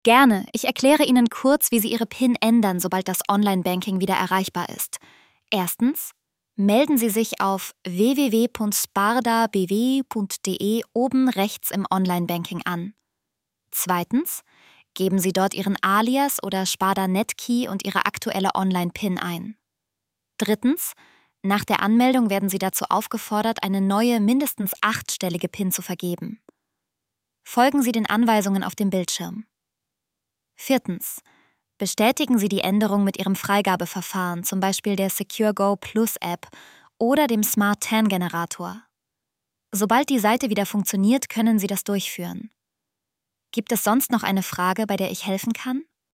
Gerne. Ich erkläre Ihnen kurz, wie Sie Ihre PIN ändern, sobald das Online-Banking wieder erreichbar ist. Erstens, melden Sie sich auf www.spardabw.de oben rechts im Online-Banking an. Zweitens, geben Sie dort Ihren Alias oder Sparda-Netkey und Ihre aktuelle Online-PIN ein. Drittens, nach der Anmeldung werden Sie dazu aufgefordert, eine neue, mindestens 8-stellige PIN zu vergeben. Folgen Sie den Anweisungen auf dem Bildschirm. Viertens, bestätigen Sie die Änderung mit Ihrem Freigabeverfahren, zum Beispiel der SecureGo Plus App oder dem Smart TAN Generator. Sobald die Seite wieder funktioniert, können Sie das durchführen. Gibt es sonst noch eine Frage, bei der ich helfen kann?